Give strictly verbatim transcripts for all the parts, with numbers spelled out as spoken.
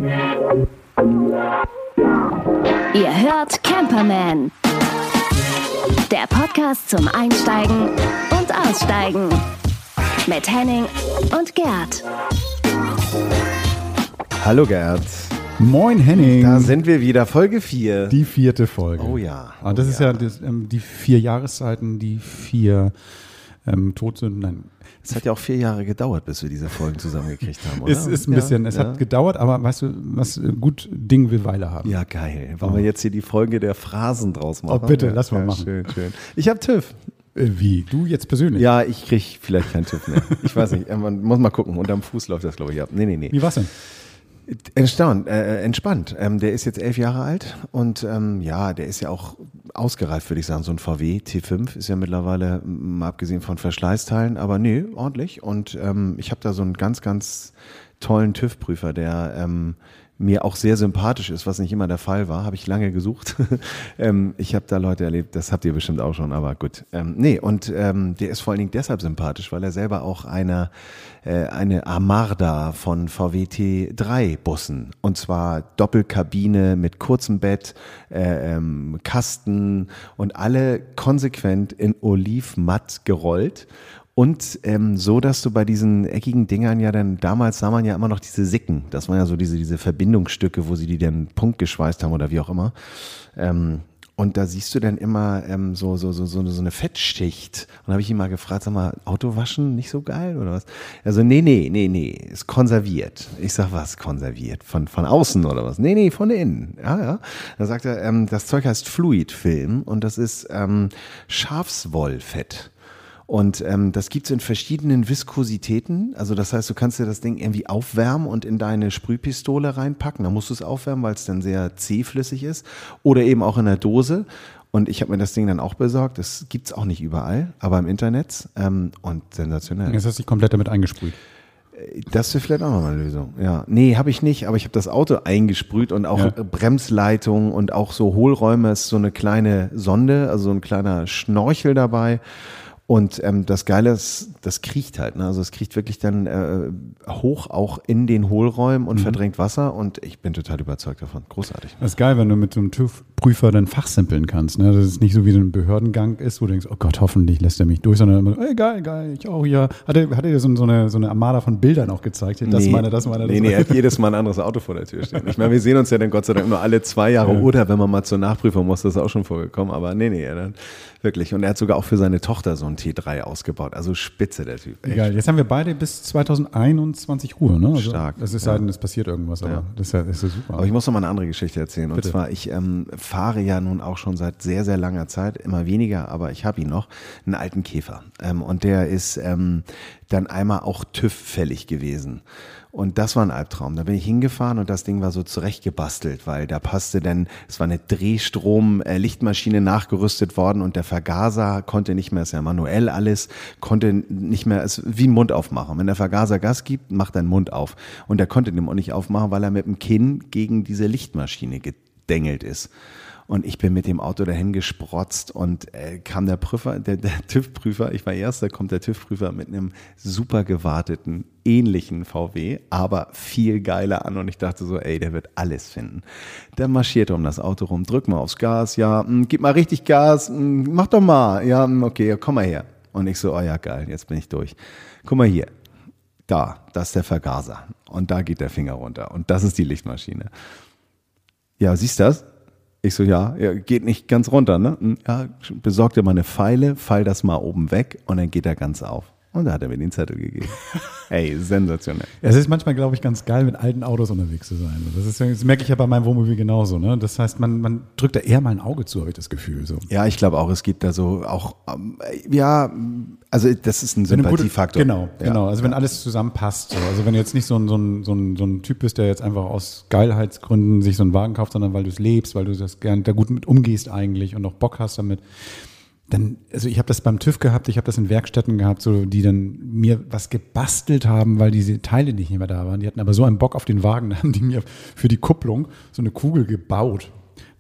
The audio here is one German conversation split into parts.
Ihr hört Camperman, der Podcast zum Einsteigen und Aussteigen mit Henning und Gerd. Hallo Gerd. Moin Henning. Da sind wir wieder, Folge vier. Die vierte Folge. Oh ja. Und das oh ist ja, ja das, ähm, die vier Jahreszeiten, die vier ähm, Todsünden. Nein. Es hat ja auch vier Jahre gedauert, bis wir diese Folgen zusammengekriegt haben, oder? Es ist ein bisschen, ja, es ja. hat gedauert, aber weißt du, was gut Ding will Weile haben. Ja, geil. Wollen oh. wir jetzt hier die Folge der Phrasen draus machen? Oh, bitte, ja, lass mal ja, machen. Schön, schön. Ich habe TÜV. Wie? Du jetzt persönlich? Ja, ich kriege vielleicht keinen TÜV mehr. Ich weiß nicht, man muss mal gucken. Unterm Fuß läuft das, glaube ich, ab. Nee, nee, nee. Wie war's denn? Erstaunt, äh, entspannt. Ähm, der ist jetzt elf Jahre alt und ähm, ja, der ist ja auch ausgereift, würde ich sagen. So ein V W T fünf ist ja mittlerweile, mal abgesehen von Verschleißteilen, aber nee, ordentlich. Und ähm, ich habe da so einen ganz, ganz tollen TÜV-Prüfer, der ähm, mir auch sehr sympathisch ist, was nicht immer der Fall war, habe ich lange gesucht. ähm, ich habe da Leute erlebt, das habt ihr bestimmt auch schon, aber gut. Ähm, nee, und ähm, der ist vor allen Dingen deshalb sympathisch, weil er selber auch eine, äh, eine Armada von V W T drei Bussen, und zwar Doppelkabine mit kurzem Bett, äh, ähm, Kasten und alle konsequent in Olivmatt gerollt. Und ähm, so, dass du bei diesen eckigen Dingern ja dann, damals sah man ja immer noch diese Sicken, das waren ja so diese, diese Verbindungsstücke, wo sie die dann punktgeschweißt haben oder wie auch immer. Ähm, und da siehst du dann immer ähm, so, so, so, so, so eine Fettschicht. Und da habe ich ihn mal gefragt, sag mal, Autowaschen nicht so geil oder was? Also nee, nee, nee, nee, ist konserviert. Ich sag, was konserviert? Von, von außen oder was? Nee, nee, von innen. Ja, ja. Da sagt er, ähm, das Zeug heißt Fluidfilm und das ist ähm, Schafswollfett. Und ähm, das gibt's in verschiedenen Viskositäten. Also das heißt, du kannst dir das Ding irgendwie aufwärmen und in deine Sprühpistole reinpacken. Da musst du es aufwärmen, weil es dann sehr zähflüssig ist. Oder eben auch in der Dose. Und ich habe mir das Ding dann auch besorgt. Das gibt's auch nicht überall, aber im Internet. Ähm, und sensationell. Jetzt hast du dich komplett damit eingesprüht. Das wäre vielleicht auch noch mal eine Lösung. Ja, nee, habe ich nicht, aber ich habe das Auto eingesprüht und auch ja. Bremsleitung und auch so Hohlräume. Ist so eine kleine Sonde, also so ein kleiner Schnorchel dabei. Und ähm, das Geile ist, das kriecht halt, ne? Also es kriecht wirklich dann äh, hoch auch in den Hohlräumen und mhm. verdrängt Wasser und ich bin total überzeugt davon. Großartig. Das ist geil, wenn du mit so einem TÜV-Prüfer dann fachsimpeln kannst, ne? Dass es nicht so wie ein Behördengang ist, wo du denkst, oh Gott, hoffentlich lässt er mich durch, sondern immer, ey, geil, geil, ich auch hier. Hat er, hat er dir so, so, eine, so eine Armada von Bildern auch gezeigt? Das nee, meine, das meine, das nee, nee, er hat jedes Mal ein anderes Auto vor der Tür stehen. Ich meine, wir sehen uns ja dann Gott sei Dank nur alle zwei Jahre ja. oder wenn man mal zur Nachprüfung muss, das ist auch schon vorgekommen, aber nee, nee, dann wirklich. Und er hat sogar auch für seine Tochter so ein T drei ausgebaut. Also spitze, der Typ. Echt. Egal, jetzt haben wir beide bis zwanzig einundzwanzig Ruhe, ne? Also stark. Das ist ja. halt, es passiert irgendwas, aber ja. das, ist ja, das ist ja super. Aber ich muss noch mal eine andere Geschichte erzählen. Bitte. Und zwar, ich ähm, fahre ja nun auch schon seit sehr, sehr langer Zeit, immer weniger, aber ich habe ihn noch, einen alten Käfer. Ähm, und der ist ähm, dann einmal auch TÜV-fällig gewesen. Und das war ein Albtraum. Da bin ich hingefahren und das Ding war so zurechtgebastelt, weil da passte dann, es war eine Drehstrom-Lichtmaschine nachgerüstet worden und der Vergaser konnte nicht mehr, ist ja manuell alles, konnte nicht mehr, es ist wie ein Mund aufmachen. Wenn der Vergaser Gas gibt, macht er einen Mund auf. Und der konnte den auch nicht aufmachen, weil er mit dem Kinn gegen diese Lichtmaschine gedengelt ist. Und ich bin mit dem Auto dahin gesprotzt und äh, kam der Prüfer, der, der TÜV-Prüfer, ich war Erster, kommt der TÜV-Prüfer mit einem super gewarteten, ähnlichen V W, aber viel geiler an und ich dachte so, ey, der wird alles finden. Der marschierte um das Auto rum, drück mal aufs Gas, ja, mh, gib mal richtig Gas, mh, mach doch mal, ja, mh, okay, ja, komm mal her. Und ich so, oh ja, geil, jetzt bin ich durch. Guck mal hier, da, das ist der Vergaser und da geht der Finger runter und das ist die Lichtmaschine. Ja, siehst du das? Ich so, ja, ja, geht nicht ganz runter, ne? Ja, besorg dir mal eine Feile, fall das mal oben weg und dann geht er ganz auf. Und da hat er mir den Zettel gegeben. Ey, sensationell. Es ist manchmal, glaube ich, ganz geil, mit alten Autos unterwegs zu sein. Das, ist, das merke ich ja bei meinem Wohnmobil genauso. Ne? Das heißt, man, man drückt da eher mal ein Auge zu, habe ich das Gefühl. So. Ja, ich glaube auch, es gibt da so auch, ähm, ja, also das ist ein Sympathiefaktor. Genau, ja, genau. Also wenn alles zusammenpasst. So. Also wenn du jetzt nicht so ein, so, ein, so, ein, so ein Typ bist, der jetzt einfach aus Geilheitsgründen sich so einen Wagen kauft, sondern weil du es lebst, weil du das gern da gut mit umgehst eigentlich und auch Bock hast damit. Dann, also ich habe das beim TÜV gehabt, ich habe das in Werkstätten gehabt, so die dann mir was gebastelt haben, weil diese Teile nicht mehr da waren. Die hatten aber so einen Bock auf den Wagen, da haben die mir für die Kupplung so eine Kugel gebaut.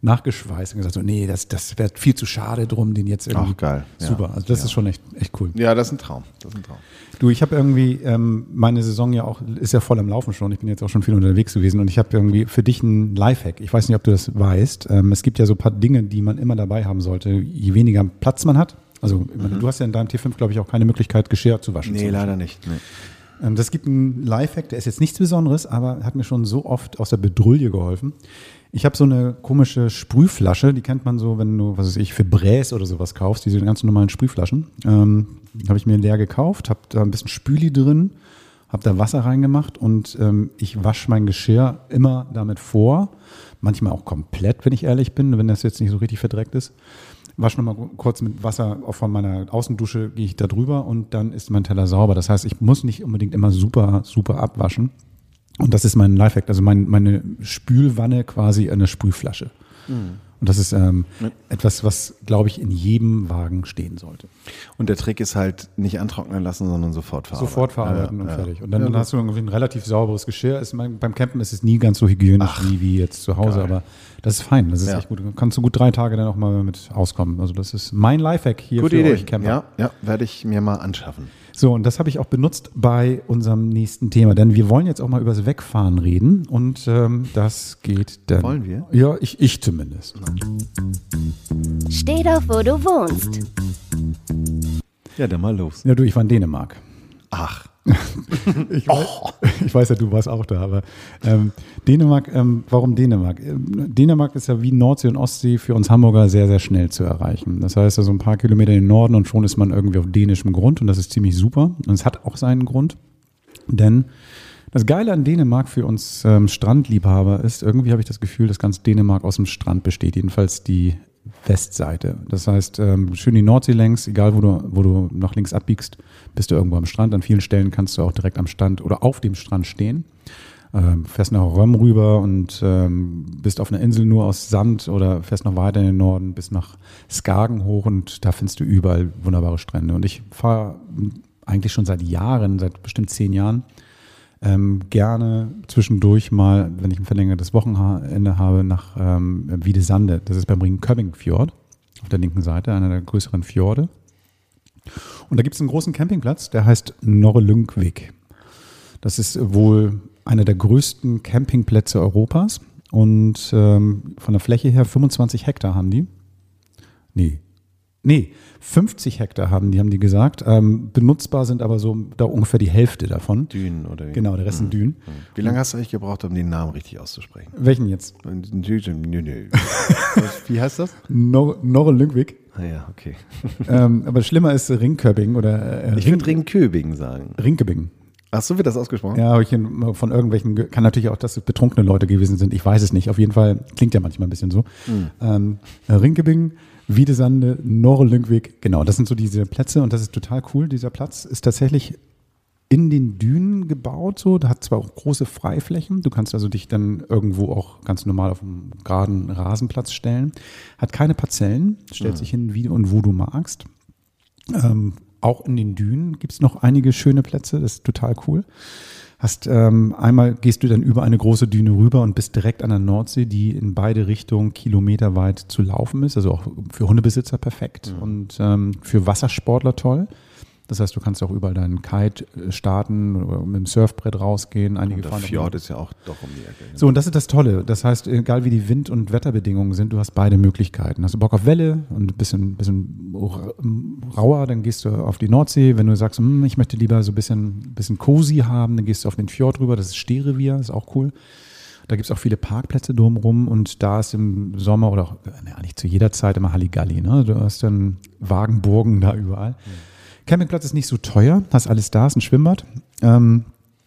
nachgeschweißt und gesagt, so, nee, das, das wäre viel zu schade drum, den jetzt irgendwie. Ach, geil. Super, Ja. also das Ja. ist schon echt, echt cool. Ja, das ist ein Traum. Das ist ein Traum. Du, ich habe irgendwie, ähm, meine Saison ja auch, ist ja voll am Laufen schon, ich bin jetzt auch schon viel unterwegs gewesen und ich habe irgendwie für dich einen Lifehack. Ich weiß nicht, ob du das weißt. Ähm, es gibt ja so ein paar Dinge, die man immer dabei haben sollte, je weniger Platz man hat. Also mhm. du hast ja in deinem T fünf, glaube ich, auch keine Möglichkeit, Geschirr zu waschen. Nee, leider nicht. Nee. Ähm, das gibt einen Lifehack, der ist jetzt nichts Besonderes, aber hat mir schon so oft aus der Bedrulle geholfen. Ich habe so eine komische Sprühflasche, die kennt man so, wenn du, was weiß ich, für Bräs oder sowas kaufst, diese ganz normalen Sprühflaschen. Ähm, habe ich mir leer gekauft, habe da ein bisschen Spüli drin, habe da Wasser reingemacht und ähm, ich wasche mein Geschirr immer damit vor. Manchmal auch komplett, wenn ich ehrlich bin, wenn das jetzt nicht so richtig verdreckt ist. Wasche nochmal kurz mit Wasser auch von meiner Außendusche, gehe ich da drüber und dann ist mein Teller sauber. Das heißt, ich muss nicht unbedingt immer super, super abwaschen. Und das ist mein Lifehack, also mein, meine Spülwanne quasi eine Sprühflasche. Mhm. Und das ist ähm, ja. etwas, was, glaube ich, in jedem Wagen stehen sollte. Und der Trick ist halt nicht antrocknen lassen, sondern sofort verarbeiten. Sofort verarbeiten ja, und ja. fertig. Und dann, ja, dann hast du irgendwie ein relativ sauberes Geschirr. Ist, beim Campen ist es nie ganz so hygienisch Ach, wie, wie jetzt zu Hause, geil. Aber das ist fein, das ist ja. echt gut. Du kannst so gut drei Tage dann auch mal mit auskommen. Also das ist mein Lifehack hier Gute für Idee. euch Camper. Ja, ja, werde ich mir mal anschaffen. So, und das habe ich auch benutzt bei unserem nächsten Thema, denn wir wollen jetzt auch mal über das Wegfahren reden und ähm, das geht dann. Wollen wir? Ja, ich, ich zumindest. Steh doch, wo du wohnst. Ja, dann mal los. Ja, du, ich war in Dänemark. Ach. ich, weiß, oh. ich weiß ja, du warst auch da, aber ähm, Dänemark, ähm, warum Dänemark? Ähm, Dänemark ist ja wie Nordsee und Ostsee für uns Hamburger sehr, sehr schnell zu erreichen. Das heißt, also ein paar Kilometer in den Norden und schon ist man irgendwie auf dänischem Grund und das ist ziemlich super. Und es hat auch seinen Grund, denn das Geile an Dänemark für uns ähm, Strandliebhaber ist, irgendwie habe ich das Gefühl, dass ganz Dänemark aus dem Strand besteht, jedenfalls die Westseite. Das heißt, ähm, schön die Nordsee längs, egal wo du, wo du nach links abbiegst, bist du irgendwo am Strand. An vielen Stellen kannst du auch direkt am Strand oder auf dem Strand stehen. Ähm, fährst nach Röm rüber und ähm, bist auf einer Insel nur aus Sand oder fährst noch weiter in den Norden, bis nach Skagen hoch und da findest du überall wunderbare Strände. Und ich fahre eigentlich schon seit Jahren, seit bestimmt zehn Jahren, Ähm, gerne zwischendurch mal, wenn ich ein verlängertes Wochenende habe, nach ähm, Wiedesande. Das ist beim Ringkøbing-Fjord auf der linken Seite, einer der größeren Fjorde. Und da gibt es einen großen Campingplatz, der heißt Norre Lyngvik. Das ist wohl einer der größten Campingplätze Europas und ähm, von der Fläche her fünfundzwanzig Hektar haben die. Nee. Nee, fünfzig Hektar haben die, haben die gesagt. Ähm, benutzbar sind aber so da ungefähr die Hälfte davon. Dünen oder wie? Genau, der Rest sind Dünen. Wie lange hast du eigentlich gebraucht, um den Namen richtig auszusprechen? Welchen jetzt? Wie heißt das? Norre Lyngvik. Ah ja, okay. ähm, aber schlimmer ist Ringkøbing oder äh, Ich würde Ringkøbing sagen. Ringkøbing. Ach, so wird das ausgesprochen? Ja, habe ich von irgendwelchen, kann natürlich auch, dass es betrunkene Leute gewesen sind, ich weiß es nicht. Auf jeden Fall klingt ja manchmal ein bisschen so. Mhm. Ähm, Ringkøbing, Wiedesande, Norre Lyngvik, genau, das sind so diese Plätze und das ist total cool. Dieser Platz ist tatsächlich in den Dünen gebaut, so, da hat zwar auch große Freiflächen, du kannst also dich dann irgendwo auch ganz normal auf einen geraden Rasenplatz stellen, hat keine Parzellen, stellt mhm. sich hin, wie und wo du magst. Ähm, auch in den Dünen gibt es noch einige schöne Plätze, das ist total cool. Hast ähm, einmal gehst du dann über eine große Düne rüber und bist direkt an der Nordsee, die in beide Richtungen kilometerweit zu laufen ist, also auch für Hundebesitzer perfekt mhm. und ähm, für Wassersportler toll. Das heißt, du kannst auch überall deinen Kite starten oder mit dem Surfbrett rausgehen. Einige und der fahren Fjord ist ja auch doch um die Ecke. So, und das ist das Tolle. Das heißt, egal wie die Wind- und Wetterbedingungen sind, du hast beide Möglichkeiten. Hast du Bock auf Welle und ein bisschen, bisschen rauer, dann gehst du auf die Nordsee. Wenn du sagst, hm, ich möchte lieber so ein bisschen, bisschen cozy haben, dann gehst du auf den Fjord rüber. Das ist Stehrevier, ist auch cool. Da gibt es auch viele Parkplätze drumherum und da ist im Sommer oder auch, ne, eigentlich zu jeder Zeit immer Halligalli. Ne? Du hast dann Wagenburgen da überall. Mhm. Campingplatz ist nicht so teuer, hast alles da, ist ein Schwimmbad. Ähm,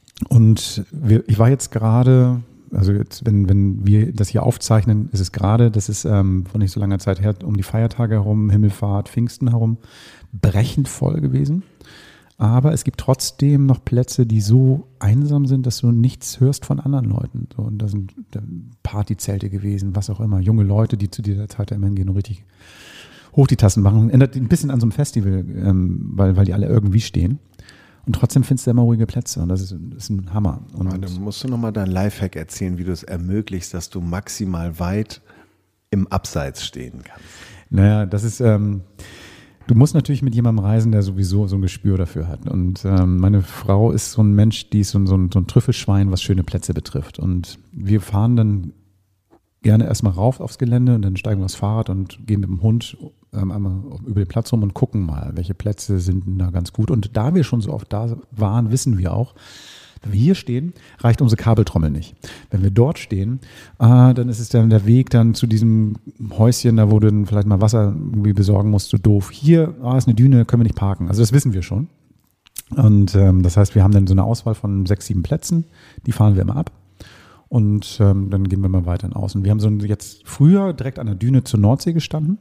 und wir, ich war jetzt gerade, also jetzt, wenn, wenn wir das hier aufzeichnen, ist es gerade, das ist ähm, von nicht so langer Zeit her, um die Feiertage herum, Himmelfahrt, Pfingsten herum, brechend voll gewesen. Aber es gibt trotzdem noch Plätze, die so einsam sind, dass du nichts hörst von anderen Leuten. So, und da sind Partyzelte gewesen, was auch immer, junge Leute, die zu dieser Zeit da immer hingehen und richtig hoch die Tassen machen. Ändert ein bisschen an so einem Festival, ähm, weil, weil die alle irgendwie stehen. Und trotzdem findest du immer ruhige Plätze und das ist, das ist ein Hammer. Und dann musst du nochmal dein Lifehack erzählen, wie du es ermöglichst, dass du maximal weit im Abseits stehen kannst? Naja, das ist, ähm, du musst natürlich mit jemandem reisen, der sowieso so ein Gespür dafür hat. Und ähm, meine Frau ist so ein Mensch, die ist so ein, so, ein, so ein Trüffelschwein, was schöne Plätze betrifft. Und wir fahren dann gerne erstmal rauf aufs Gelände und dann steigen wir aufs Fahrrad und gehen mit dem Hund ähm, einmal über den Platz rum und gucken mal, welche Plätze sind denn da ganz gut. Und da wir schon so oft da waren, wissen wir auch, wenn wir hier stehen, reicht unsere Kabeltrommel nicht. Wenn wir dort stehen, äh, dann ist es dann der Weg dann zu diesem Häuschen, da wo du dann vielleicht mal Wasser irgendwie besorgen musst, so doof. Hier ah, ist eine Düne, können wir nicht parken. Also das wissen wir schon. Und ähm, das heißt, wir haben dann so eine Auswahl von sechs, sieben Plätzen, die fahren wir immer ab. Und ähm, dann gehen wir mal weiter in Außen. Wir haben so jetzt früher direkt an der Düne zur Nordsee gestanden,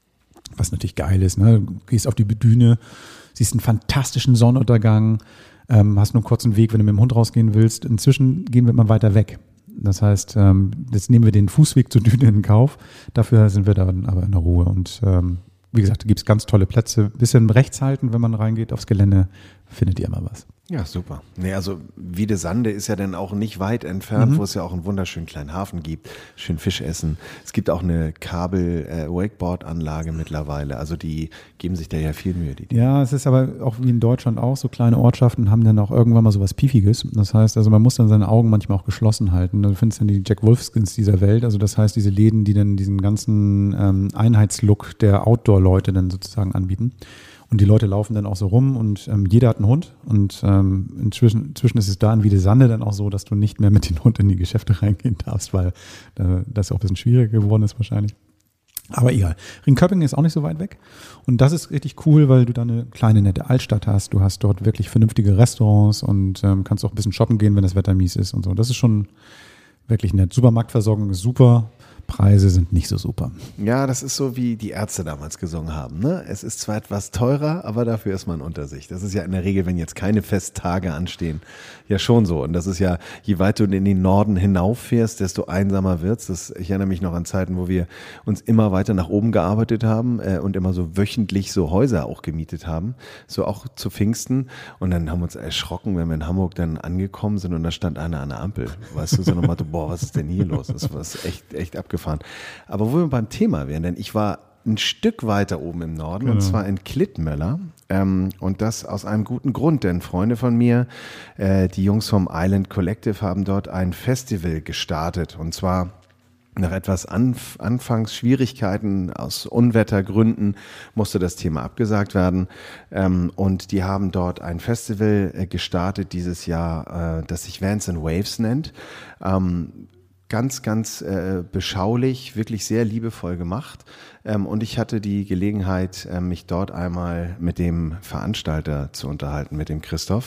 was natürlich geil ist. Ne? Du gehst auf die Düne, siehst einen fantastischen Sonnenuntergang, ähm, hast nur einen kurzen Weg, wenn du mit dem Hund rausgehen willst. Inzwischen gehen wir immer weiter weg. Das heißt, ähm, jetzt nehmen wir den Fußweg zur Düne in Kauf. Dafür sind wir dann aber in der Ruhe. Und ähm, wie gesagt, da gibt es ganz tolle Plätze. Bisschen rechts halten, wenn man reingeht aufs Gelände, findet ihr immer was. Ja, super. Nee, also Wiedesande ist ja dann auch nicht weit entfernt, Mhm. wo es ja auch einen wunderschönen kleinen Hafen gibt, schön Fisch essen. Es gibt auch eine Kabel-Wakeboard-Anlage mittlerweile, also die geben sich da ja viel Mühe. Die Ja, es ist aber auch wie in Deutschland auch, so kleine Ortschaften haben dann auch irgendwann mal so was Piefiges. Das heißt, also man muss dann seine Augen manchmal auch geschlossen halten. Du findest dann die Jack Wolfskins dieser Welt, also das heißt diese Läden, die dann diesen ganzen ähm, Einheitslook der Outdoor-Leute dann sozusagen anbieten. Und die Leute laufen dann auch so rum und ähm, jeder hat einen Hund und ähm, inzwischen, inzwischen ist es da in Wiedesande dann auch so, dass du nicht mehr mit dem Hund in die Geschäfte reingehen darfst, weil äh, das auch ein bisschen schwieriger geworden ist wahrscheinlich. Aber egal. Ringköping ist auch nicht so weit weg und das ist richtig cool, weil du da eine kleine nette Altstadt hast. Du hast dort wirklich vernünftige Restaurants und ähm, kannst auch ein bisschen shoppen gehen, wenn das Wetter mies ist und so. Das ist schon wirklich nett. Supermarktversorgung ist super. Preise sind nicht so super. Ja, das ist so, wie die Ärzte damals gesungen haben. Ne? Es ist zwar etwas teurer, aber dafür ist man unter sich. Das ist ja in der Regel, wenn jetzt keine Festtage anstehen, ja schon so. Und das ist ja, je weiter du in den Norden hinauffährst, desto einsamer wird's. Das, ich erinnere mich noch an Zeiten, wo wir uns immer weiter nach oben gearbeitet haben äh, und immer so wöchentlich so Häuser auch gemietet haben, so auch zu Pfingsten. Und dann haben wir uns erschrocken, wenn wir in Hamburg dann angekommen sind und da stand einer an der Ampel. Weißt du, so nochmal, boah, was ist denn hier los? Das war echt, echt abgefahren. Aber wo wir beim Thema wären, denn ich war ein Stück weiter oben im Norden, genau. Und zwar in Klittmöller. Ähm, und das aus einem guten Grund, denn Freunde von mir, äh, die Jungs vom Island Collective, haben dort ein Festival gestartet. Und zwar nach etwas Anf- Anfangsschwierigkeiten aus Unwettergründen musste das Thema abgesagt werden. Ähm, und die haben dort ein Festival äh, gestartet dieses Jahr, äh, das sich Vans and Waves nennt. Ähm, Ganz, ganz äh, beschaulich, wirklich sehr liebevoll gemacht. Ähm, und ich hatte die Gelegenheit, äh, mich dort einmal mit dem Veranstalter zu unterhalten, mit dem Christoph.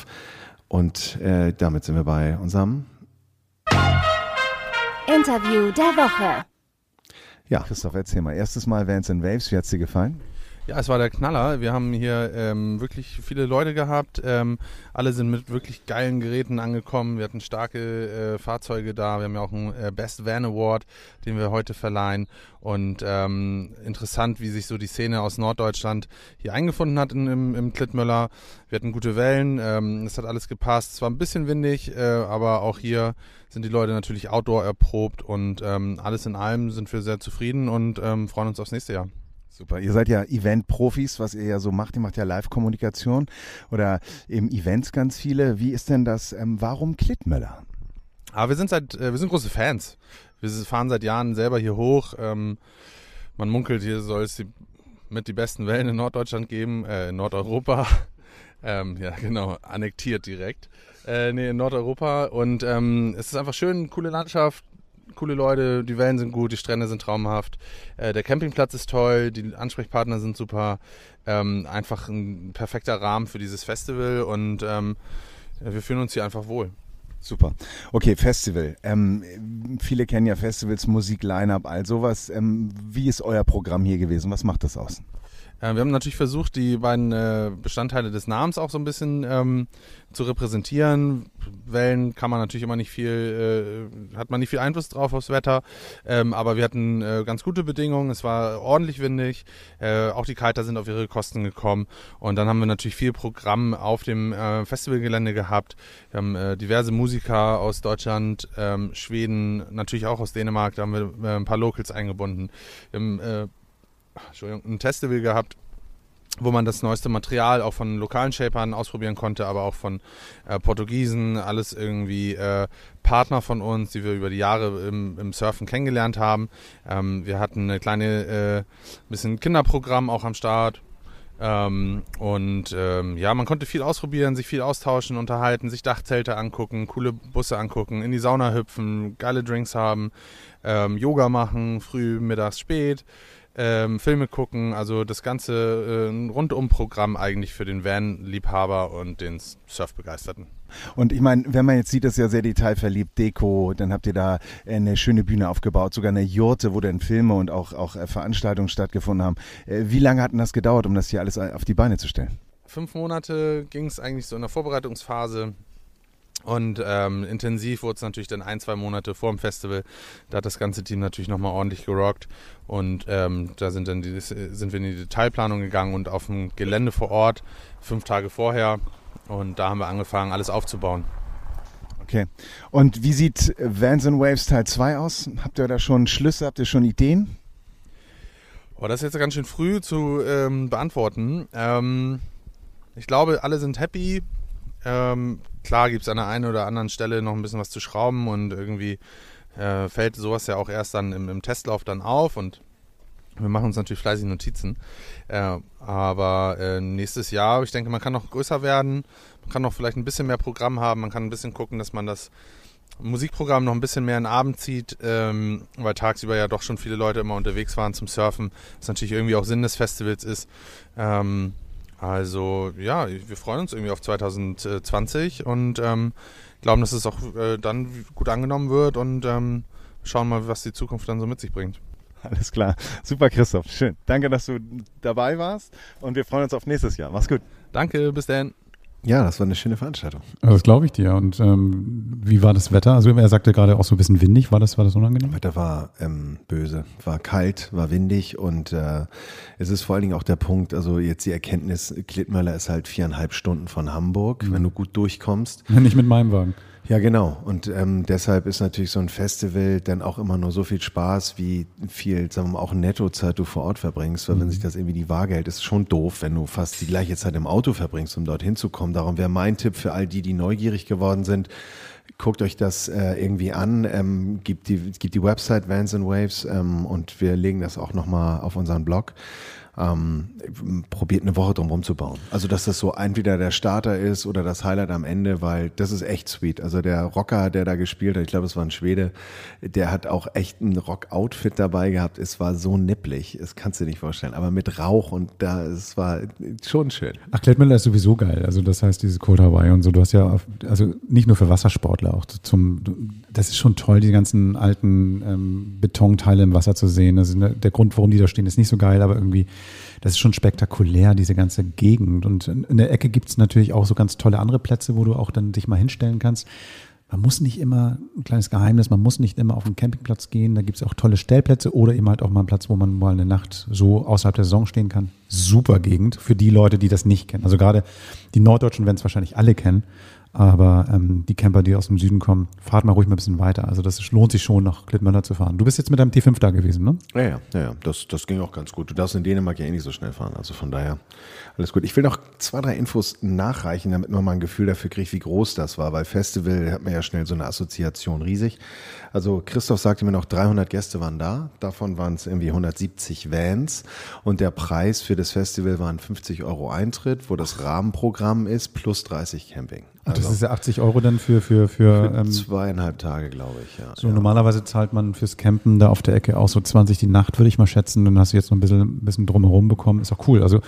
Und äh, damit sind wir bei unserem Interview der Woche. Ja, Christoph, erzähl mal. Erstes Mal Vans and Waves, wie hat's dir gefallen? Ja, es war der Knaller. Wir haben hier ähm, wirklich viele Leute gehabt. Ähm, alle sind mit wirklich geilen Geräten angekommen. Wir hatten starke äh, Fahrzeuge da. Wir haben ja auch einen äh, Best Van Award, den wir heute verleihen. Und ähm, interessant, wie sich so die Szene aus Norddeutschland hier eingefunden hat in, im, im Klittmöller. Wir hatten gute Wellen. Ähm, es hat alles gepasst. Es war ein bisschen windig, äh, aber auch hier sind die Leute natürlich Outdoor erprobt. Und ähm, alles in allem sind wir sehr zufrieden und ähm, freuen uns aufs nächste Jahr. Super, ihr seid ja Event-Profis, was ihr ja so macht. Ihr macht ja Live-Kommunikation oder eben Events ganz viele. Wie ist denn das, ähm, warum Klittmöller? Aber wir sind seit, äh, wir sind große Fans. Wir fahren seit Jahren selber hier hoch. Ähm, man munkelt, hier soll es die, mit die besten Wellen in Norddeutschland geben, äh, in Nordeuropa. ähm, ja, genau, annektiert direkt. Äh, nee, in Nordeuropa. Und ähm, es ist einfach schön, coole Landschaft. Coole Leute, die Wellen sind gut, die Strände sind traumhaft, äh, der Campingplatz ist toll, die Ansprechpartner sind super, ähm, einfach ein perfekter Rahmen für dieses Festival und ähm, ja, wir fühlen uns hier einfach wohl. Super. Okay, Festival. Ähm, viele kennen ja Festivals, Musik, Line-Up, all sowas. Ähm, wie ist euer Programm hier gewesen? Was macht das aus? Äh, wir haben natürlich versucht, die beiden äh, Bestandteile des Namens auch so ein bisschen ähm, zu repräsentieren. Wellen kann man natürlich immer nicht viel, äh, hat man nicht viel Einfluss drauf aufs Wetter, ähm, aber wir hatten äh, ganz gute Bedingungen, es war ordentlich windig, äh, auch die Kiter sind auf ihre Kosten gekommen und dann haben wir natürlich viel Programm auf dem äh, Festivalgelände gehabt. Wir haben äh, diverse Musiker aus Deutschland, ähm, Schweden, natürlich auch aus Dänemark, da haben wir äh, ein paar Locals eingebunden. Wir haben äh, Entschuldigung, ein Festival gehabt, wo man das neueste Material auch von lokalen Shapern ausprobieren konnte, aber auch von äh, Portugiesen, alles irgendwie äh, Partner von uns, die wir über die Jahre im, im Surfen kennengelernt haben. Ähm, wir hatten eine kleine, äh, bisschen Kinderprogramm auch am Start. Ähm, und ähm, ja, man konnte viel ausprobieren, sich viel austauschen, unterhalten, sich Dachzelte angucken, coole Busse angucken, in die Sauna hüpfen, geile Drinks haben, ähm, Yoga machen, früh, mittags, spät. Ähm, Filme gucken, also das ganze äh, ein Rundum-Programm eigentlich für den Van-Liebhaber und den Surfbegeisterten. Und ich meine, wenn man jetzt sieht, das ist ja sehr detailverliebt, Deko, dann habt ihr da eine schöne Bühne aufgebaut, sogar eine Jurte, wo dann Filme und auch, auch äh, Veranstaltungen stattgefunden haben. Äh, wie lange hat denn das gedauert, um das hier alles auf die Beine zu stellen? Fünf Monate ging es eigentlich so in der Vorbereitungsphase. Und ähm, intensiv wurde es natürlich dann ein, zwei Monate vor dem Festival. Da hat das ganze Team natürlich nochmal ordentlich gerockt. Und ähm, da sind, dann die, sind wir in die Detailplanung gegangen und auf dem Gelände vor Ort, fünf Tage vorher. Und da haben wir angefangen, alles aufzubauen. Okay. Und wie sieht Vans and Waves Teil zwei aus? Habt ihr da schon Schlüsse, habt ihr schon Ideen? Oh, das ist jetzt ganz schön früh zu ähm, beantworten. Ähm, ich glaube, alle sind happy. Ähm, klar gibt es an der einen oder anderen Stelle noch ein bisschen was zu schrauben und irgendwie äh, fällt sowas ja auch erst dann im, im Testlauf dann auf und wir machen uns natürlich fleißig Notizen. Äh, aber äh, nächstes Jahr, ich denke, man kann noch größer werden, man kann noch vielleicht ein bisschen mehr Programm haben, man kann ein bisschen gucken, dass man das Musikprogramm noch ein bisschen mehr in den Abend zieht, ähm, weil tagsüber ja doch schon viele Leute immer unterwegs waren zum Surfen, was natürlich irgendwie auch Sinn des Festivals ist. Ähm, Also ja, wir freuen uns irgendwie auf zwanzig zwanzig und ähm, glauben, dass es auch äh, dann gut angenommen wird und ähm, schauen mal, was die Zukunft dann so mit sich bringt. Alles klar. Super, Christoph. Schön. Danke, dass du dabei warst und wir freuen uns auf nächstes Jahr. Mach's gut. Danke, bis dann. Ja, das war eine schöne Veranstaltung. Also das glaube ich dir. Und ähm, wie war das Wetter? Also er sagte gerade auch so ein bisschen windig. War das, war das unangenehm? Das Wetter war ähm, böse, war kalt, war windig und äh, es ist vor allen Dingen auch der Punkt, also jetzt die Erkenntnis, Klittmöller ist halt viereinhalb Stunden von Hamburg, mhm. wenn du gut durchkommst. Nicht mit meinem Wagen. Ja, genau. Und ähm, deshalb ist natürlich so ein Festival dann auch immer nur so viel Spaß, wie viel, sagen wir mal, auch Nettozeit du vor Ort verbringst. Weil mhm. wenn sich das irgendwie die Waage hält, ist schon doof, wenn du fast die gleiche Zeit im Auto verbringst, um dorthin zu kommen. Darum wäre mein Tipp für all die, die neugierig geworden sind, guckt euch das äh, irgendwie an, ähm, gibt die, gibt die Website Vans and Waves ähm, und wir legen das auch nochmal auf unseren Blog. Ähm, probiert eine Woche drum rumzubauen. Also dass das so entweder der Starter ist oder das Highlight am Ende, weil das ist echt sweet. Also der Rocker, der da gespielt hat, ich glaube es war ein Schwede, der hat auch echt ein Rock-Outfit dabei gehabt. Es war so nipplig, das kannst du dir nicht vorstellen. Aber mit Rauch und da, es war schon schön. Ach, Klittmöller ist sowieso geil. Also das heißt dieses Cold Hawaii und so, du hast ja, also nicht nur für Wassersportler, auch zum, das ist schon toll, die ganzen alten ähm, Betonteile im Wasser zu sehen. Das ist eine, der Grund, warum die da stehen, ist nicht so geil, aber irgendwie das ist schon spektakulär, diese ganze Gegend. Und in der Ecke gibt es natürlich auch so ganz tolle andere Plätze, wo du auch dann dich mal hinstellen kannst. Man muss nicht immer, ein kleines Geheimnis, man muss nicht immer auf den Campingplatz gehen. Da gibt es auch tolle Stellplätze oder eben halt auch mal einen Platz, wo man mal eine Nacht so außerhalb der Saison stehen kann. Super Gegend für die Leute, die das nicht kennen. Also gerade die Norddeutschen werden es wahrscheinlich alle kennen. Aber ähm, die Camper, die aus dem Süden kommen, fahrt mal ruhig mal ein bisschen weiter. Also das lohnt sich schon, nach Klittmöller zu fahren. Du bist jetzt mit deinem T fünf da gewesen, ne? Ja, ja, ja, das, das ging auch ganz gut. Du darfst in Dänemark ja eh nicht so schnell fahren. Also von daher alles gut. Ich will noch zwei, drei Infos nachreichen, damit man mal ein Gefühl dafür kriegt, wie groß das war. Weil Festival hat man ja schnell so eine Assoziation riesig. Also Christoph sagte mir noch, dreihundert Gäste waren da. Davon waren es irgendwie hundertsiebzig Vans. Und der Preis für das Festival waren fünfzig Euro Eintritt, wo das Rahmenprogramm ist, plus dreißig Camping. Also das ist ja achtzig Euro dann für für für, für ähm, zweieinhalb Tage, glaube ich, ja. So ja. Normalerweise zahlt man fürs Campen da auf der Ecke auch so zwanzig die Nacht, würde ich mal schätzen. Dann hast du jetzt noch ein bisschen, ein bisschen drumherum bekommen. Ist auch cool. Also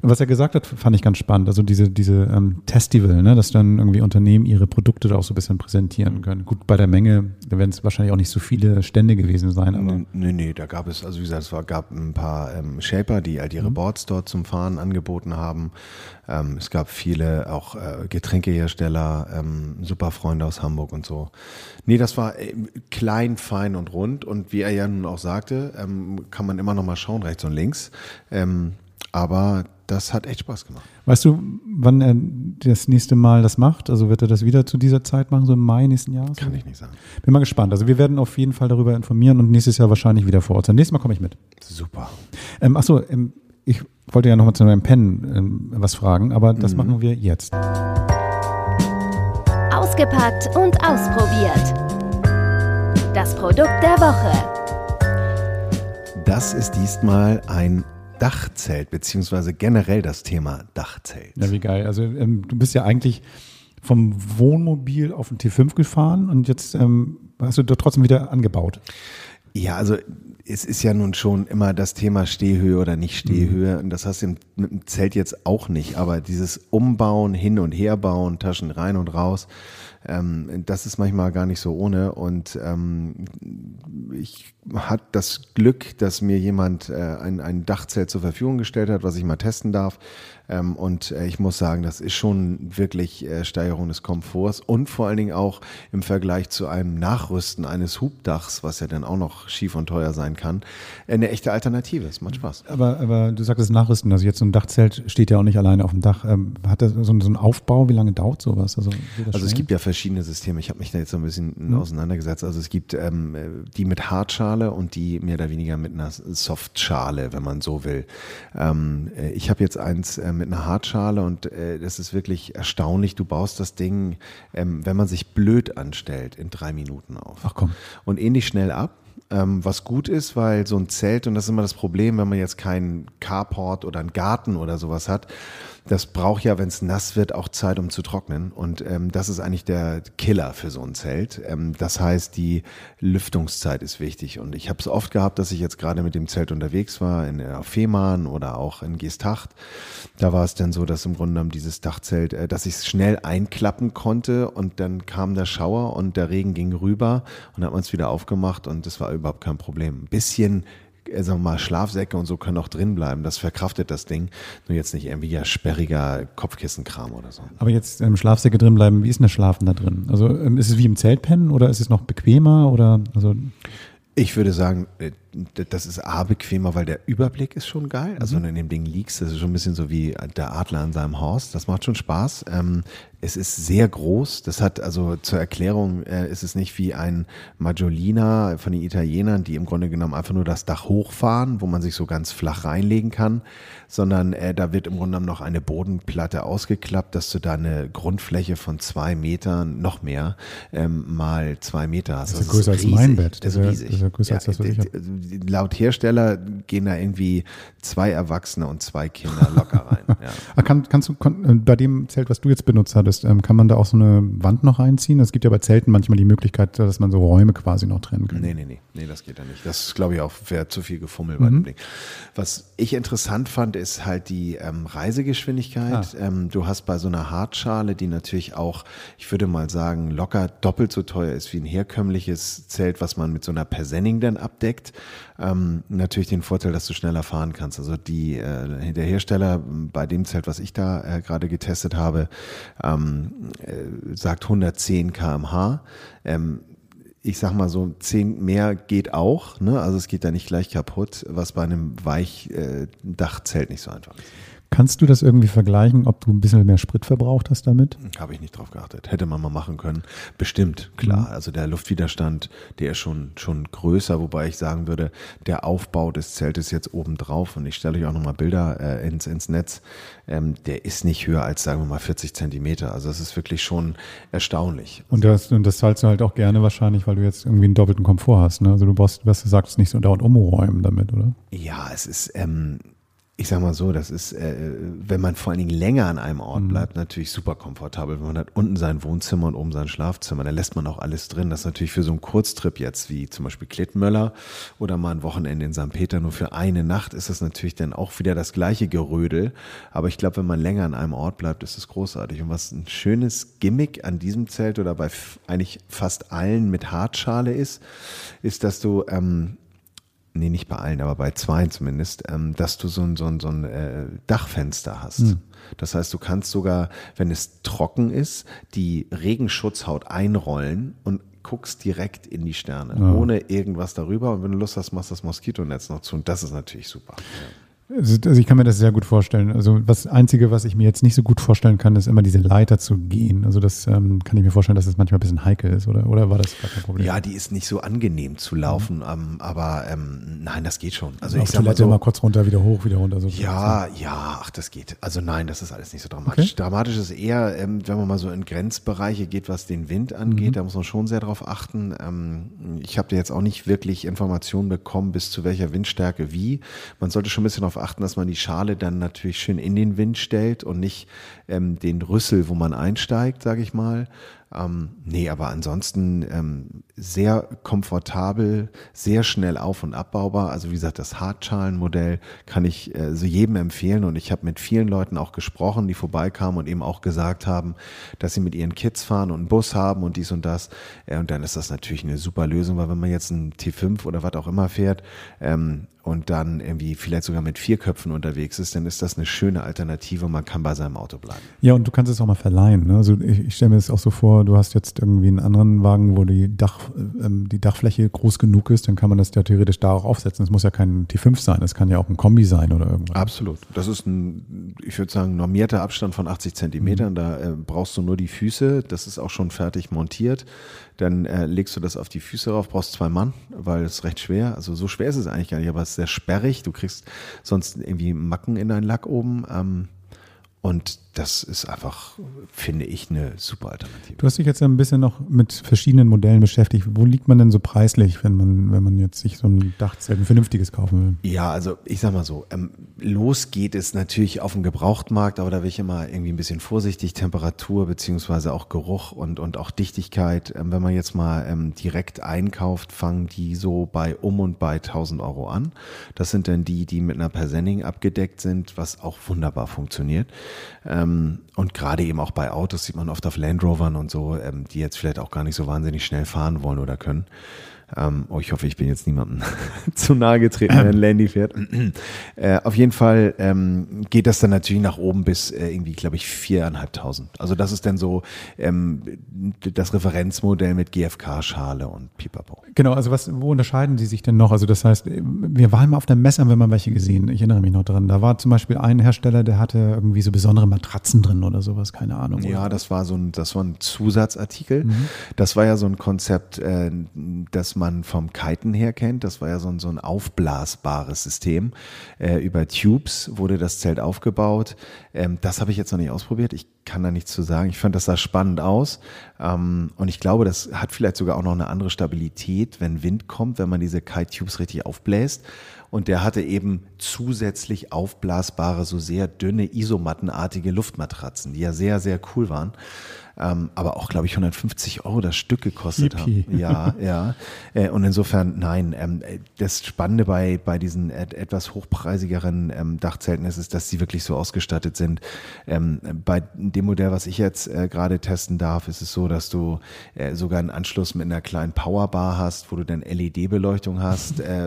Was er gesagt hat, fand ich ganz spannend. Also diese, diese ähm, Testival, ne, dass dann irgendwie Unternehmen ihre Produkte da auch so ein bisschen präsentieren können. Gut, bei der Menge, da werden es wahrscheinlich auch nicht so viele Stände gewesen sein. Aber Nee, nee, nee, da gab es, also wie gesagt, es war, gab ein paar ähm, Shaper, die halt ihre Mhm. Boards dort zum Fahren angeboten haben. Ähm, es gab viele auch äh, Getränkehersteller, ähm, Superfreunde aus Hamburg und so. Nee, das war äh, klein, fein und rund. Und wie er ja nun auch sagte, ähm, kann man immer noch mal schauen, rechts und links. Ähm, aber das hat echt Spaß gemacht. weißt du, wann er das nächste Mal das macht? Also wird er das wieder zu dieser Zeit machen, so im Mai nächsten Jahres? Kann ich nicht sagen. Bin mal gespannt. Also wir werden auf jeden Fall darüber informieren und nächstes Jahr wahrscheinlich wieder vor Ort sein. Nächstes Mal komme ich mit. Super. Ähm, achso, ähm, ich wollte ja nochmal zu meinem Pen ähm, was fragen, aber das machen wir jetzt. Ausgepackt und ausprobiert. Das Produkt der Woche. Das ist diesmal ein Dachzelt, beziehungsweise generell das Thema Dachzelt. Ja, wie geil. Also ähm, du bist ja eigentlich vom Wohnmobil auf den T fünf gefahren und jetzt ähm, hast du doch trotzdem wieder angebaut. Ja, also es ist ja nun schon immer das Thema Stehhöhe oder nicht Stehhöhe und das hast du im, mit dem Zelt jetzt auch nicht, aber dieses Umbauen, hin und her bauen, Taschen rein und raus, ähm, das ist manchmal gar nicht so ohne und ähm, ich hatte das Glück, dass mir jemand äh, ein, ein Dachzelt zur Verfügung gestellt hat, was ich mal testen darf. Ähm, und äh, ich muss sagen, das ist schon wirklich äh, Steigerung des Komforts und vor allen Dingen auch im Vergleich zu einem Nachrüsten eines Hubdachs, was ja dann auch noch schief und teuer sein kann, äh, eine echte Alternative. Es macht Spaß. Aber, aber du sagtest Nachrüsten, also jetzt so ein Dachzelt steht ja auch nicht alleine auf dem Dach. Ähm, hat das so, so einen Aufbau? Wie lange dauert sowas? Also, geht das Also es schnell? gibt ja verschiedene Systeme. Ich habe mich da jetzt so ein bisschen Mhm. auseinandergesetzt. Also es gibt ähm, die mit Hartschale und die mehr oder weniger mit einer Softschale, wenn man so will. Ähm, äh, ich habe jetzt eins äh, mit einer Hartschale und äh, das ist wirklich erstaunlich. Du baust das Ding, ähm, wenn man sich blöd anstellt, in drei Minuten auf. Ach komm. Und ähnlich schnell ab. Ähm, was gut ist, weil so ein Zelt, und das ist immer das Problem, wenn man jetzt keinen Carport oder einen Garten oder sowas hat, das braucht ja, wenn es nass wird, auch Zeit, um zu trocknen. Und ähm, das ist eigentlich der Killer für so ein Zelt. Ähm, das heißt, die Lüftungszeit ist wichtig. Und ich habe es oft gehabt, dass ich jetzt gerade mit dem Zelt unterwegs war, in auf Fehmarn oder auch in Geesthacht. Da war es dann so, dass im Grunde genommen dieses Dachzelt, äh, dass ich es schnell einklappen konnte und dann kam der Schauer und der Regen ging rüber und hat man es wieder aufgemacht und das war überhaupt kein Problem. Ein bisschen äh, sagen wir mal, Schlafsäcke und so können auch drin bleiben. Das verkraftet das Ding. Nur jetzt nicht irgendwie ja sperriger Kopfkissenkram oder so. Aber jetzt ähm, Schlafsäcke drin bleiben, wie ist denn das Schlafen da drin? Also ähm, ist es wie im Zelt pennen oder ist es noch bequemer oder also? Ich würde sagen, äh, das ist A, bequemer, weil der Überblick ist schon geil. Also wenn du in dem Ding liegst, das ist schon ein bisschen so wie der Adler an seinem Horst. Das macht schon Spaß. Ähm, es ist sehr groß. Das hat, also zur Erklärung, äh, ist es nicht wie ein Maggiolina von den Italienern, die im Grunde genommen einfach nur das Dach hochfahren, wo man sich so ganz flach reinlegen kann, sondern äh, da wird im Grunde genommen noch eine Bodenplatte ausgeklappt, dass du da eine Grundfläche von zwei Metern, noch mehr, ähm, mal zwei Meter hast. Das ist ja größer als mein Bett. Das ist Das ist ja- riesig. das ist ja größer als das, was ich d- d- Laut Hersteller gehen da irgendwie zwei Erwachsene und zwei Kinder locker rein. Ja. Ah, kann, kannst du kon, äh, bei dem Zelt, was du jetzt benutzt hattest, ähm, kann man da auch so eine Wand noch reinziehen? Es gibt ja bei Zelten manchmal die Möglichkeit, dass man so Räume quasi noch trennen kann. Nee, nee, nee, nee, das geht ja nicht. Das ist, glaube ich, auch wäre zu viel Gefummel bei Mhm. dem Ding. Was ich interessant fand, ist halt die ähm, Reisegeschwindigkeit. Ah. Ähm, du hast bei so einer Hartschale, die natürlich auch, ich würde mal sagen, locker doppelt so teuer ist wie ein herkömmliches Zelt, was man mit so einer Persenning dann abdeckt, ähm, natürlich den Vorteil, dass du schneller fahren kannst. Also die, äh, der Hersteller bei dem Zelt, was ich da äh, gerade getestet habe, ähm, äh, sagt hundertzehn Kilometer pro Stunde. Ähm, ich sag mal so, zehn mehr geht auch, ne? Also es geht da nicht gleich kaputt, was bei einem Weichdachzelt nicht so einfach ist. Kannst du das irgendwie vergleichen, ob du ein bisschen mehr Sprit verbraucht hast damit? Habe ich nicht drauf geachtet. Hätte man mal machen können. Bestimmt, klar. Mhm. Also der Luftwiderstand, der ist schon, schon größer, wobei ich sagen würde, der Aufbau des Zeltes jetzt oben drauf, und ich stelle euch auch nochmal Bilder äh, ins, ins Netz, ähm, der ist nicht höher als, sagen wir mal, vierzig Zentimeter. Also das ist wirklich schon erstaunlich. Und das, und das zahlst du halt auch gerne wahrscheinlich, weil du jetzt irgendwie einen doppelten Komfort hast. Ne? Also du brauchst, was du sagst, nicht so dauernd umräumen damit, oder? Ja, es ist, ähm, Ich sag mal so, das ist, äh, wenn man vor allen Dingen länger an einem Ort bleibt, mhm. natürlich super komfortabel. Man hat unten sein Wohnzimmer und oben sein Schlafzimmer, da lässt man auch alles drin. Das ist natürlich für so einen Kurztrip jetzt, wie zum Beispiel Klittmöller oder mal ein Wochenende in Sankt Peter, nur für eine Nacht ist das natürlich dann auch wieder das gleiche Gerödel. Aber ich glaube, wenn man länger an einem Ort bleibt, ist es großartig. Und was ein schönes Gimmick an diesem Zelt oder bei f- eigentlich fast allen mit Hartschale ist, ist, dass du, ähm, nee, nicht bei allen, aber bei zwei zumindest, ähm, dass du so ein, so ein, so ein äh, Dachfenster hast. Mhm. Das heißt, du kannst sogar, wenn es trocken ist, die Regenschutzhaut einrollen und guckst direkt in die Sterne, ja. ohne irgendwas darüber. Und wenn du Lust hast, machst du das Moskitonetz noch zu. Und das ist natürlich super. Ja. Also ich kann mir das sehr gut vorstellen. Also das Einzige, was ich mir jetzt nicht so gut vorstellen kann, ist immer diese Leiter zu gehen. Also das ähm, kann ich mir vorstellen, dass das manchmal ein bisschen heikel ist, oder? Oder war das gar kein Problem? Ja, die ist nicht so angenehm zu laufen, mhm. ähm, aber ähm, nein, das geht schon. Also auf ich sag mal so, so, mal kurz runter, wieder hoch, wieder runter. So ja, so. ja, ach, das geht. Also nein, das ist alles nicht so dramatisch. Okay. Dramatisch ist eher, ähm, wenn man mal so in Grenzbereiche geht, was den Wind angeht, mhm. da muss man schon sehr drauf achten. Ähm, ich habe da jetzt auch nicht wirklich Informationen bekommen, bis zu welcher Windstärke wie. Man sollte schon ein bisschen darauf achten, dass man die Schale dann natürlich schön in den Wind stellt und nicht ähm, den Rüssel, wo man einsteigt, sage ich mal. Ähm, nee, aber ansonsten ähm, sehr komfortabel, sehr schnell auf- und abbaubar. Also wie gesagt, das Hartschalenmodell kann ich äh, so jedem empfehlen und ich habe mit vielen Leuten auch gesprochen, die vorbeikamen und eben auch gesagt haben, dass sie mit ihren Kids fahren und einen Bus haben und dies und das. Äh, und dann ist das natürlich eine super Lösung, weil wenn man jetzt einen T fünf oder was auch immer fährt ähm, und dann irgendwie vielleicht sogar mit vier Köpfen unterwegs ist, dann ist das eine schöne Alternative und man kann bei seinem Auto bleiben. Ja, und du kannst es auch mal verleihen. Ne? Also ich, ich stelle mir das auch so vor, du hast jetzt irgendwie einen anderen Wagen, wo die, Dach, ähm, die Dachfläche groß genug ist, dann kann man das ja theoretisch da auch aufsetzen. Es muss ja kein T fünf sein, es kann ja auch ein Kombi sein oder irgendwas. Absolut. Das ist ein, ich würde sagen, normierter Abstand von achtzig Zentimetern. Mhm. Da äh, brauchst du nur die Füße, das ist auch schon fertig montiert. Dann äh, legst du das auf die Füße rauf, brauchst zwei Mann, weil es recht schwer, also so schwer ist es eigentlich gar nicht, aber es ist sehr sperrig. Du kriegst sonst irgendwie Macken in deinen Lack oben. Ähm, und das ist einfach, finde ich, eine super Alternative. Du hast dich jetzt ein bisschen noch mit verschiedenen Modellen beschäftigt. Wo liegt man denn so preislich, wenn man, wenn man jetzt sich so ein Dachzelt, ein vernünftiges kaufen will? Ja, also ich sag mal so, ähm, los geht es natürlich auf dem Gebrauchtmarkt, aber da bin ich immer irgendwie ein bisschen vorsichtig. Temperatur beziehungsweise auch Geruch und, und auch Dichtigkeit. Ähm, wenn man jetzt mal ähm, direkt einkauft, fangen die so bei um und bei tausend Euro an. Das sind dann die, die mit einer Persenning abgedeckt sind, was auch wunderbar funktioniert. Ähm, Und gerade eben auch bei Autos sieht man oft auf Land Rovern und so, ähm, die jetzt vielleicht auch gar nicht so wahnsinnig schnell fahren wollen oder können. Ähm, oh, ich hoffe, ich bin jetzt niemandem zu nahe getreten, wenn ein Landy fährt. äh, auf jeden Fall ähm, geht das dann natürlich nach oben bis äh, irgendwie, glaube ich, viereinhalbtausend. Also das ist dann so ähm, das Referenzmodell mit G F K-Schale und Pipapo. Genau, also was, wo unterscheiden die sich denn noch? Also das heißt, wir waren mal auf der Messe, haben wir mal welche gesehen. Ich erinnere mich noch dran. Da war zum Beispiel ein Hersteller, der hatte irgendwie so besondere Matratzen drin oder sowas, keine Ahnung. Ja, oder? das war so ein, das war ein Zusatzartikel. Mhm. Das war ja so ein Konzept, äh, das man vom Kiten her kennt. Das war ja so ein, so ein aufblasbares System. Äh, über Tubes wurde das Zelt aufgebaut. Ähm, das habe ich jetzt noch nicht ausprobiert. Ich kann da nichts zu sagen. Ich fand, das sah spannend aus. Ähm, und ich glaube, das hat vielleicht sogar auch noch eine andere Stabilität, wenn Wind kommt, wenn man diese Kite-Tubes richtig aufbläst. Und der hatte eben zusätzlich aufblasbare, so sehr dünne, isomattenartige Luftmatratzen, die ja sehr, sehr cool waren. Ähm, aber auch, glaube ich, hundertfünfzig Euro das Stück gekostet Hippie. haben. Ja, ja. Äh, und insofern, nein, ähm, das Spannende bei, bei diesen et- etwas hochpreisigeren ähm, Dachzelten ist, ist, dass sie wirklich so ausgestattet sind. Ähm, bei dem Modell, was ich jetzt äh, gerade testen darf, ist es so, dass du äh, sogar einen Anschluss mit einer kleinen Powerbar hast, wo du dann L E D-Beleuchtung hast, äh,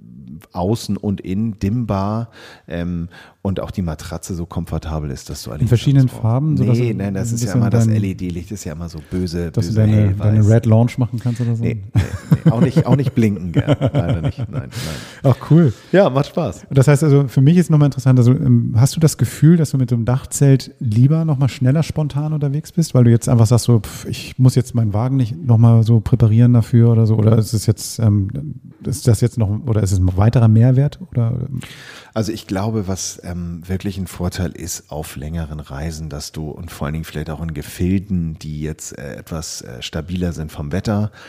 außen und innen dimmbar, ähm, und auch die Matratze so komfortabel ist, dass du eigentlich in verschiedenen Farben? So nee, nein, das ist ja immer das L E D-Licht, ist ja immer so böse, dass böse du deine, hellweiß. deine Red Launch machen kannst oder so? Nee, nee, nee. Auch nicht, auch nicht blinken gern, leider nicht, nein, nein. Ach cool. Ja, macht Spaß. Das heißt also, für mich ist nochmal interessant, also hast du das Gefühl, dass du mit so einem Dachzelt lieber nochmal schneller spontan unterwegs bist, weil du jetzt einfach sagst, so, pff, ich muss jetzt meinen Wagen nicht nochmal so präparieren dafür oder so, oder ist es jetzt, ähm, ist das jetzt noch, oder ist es ein weiterer Mehrwert? Oder? Also ich glaube, was ähm, wirklich ein Vorteil ist auf längeren Reisen, dass du, und vor allen Dingen vielleicht auch in Gefilden, die jetzt äh, etwas äh, stabiler sind vom Wetter,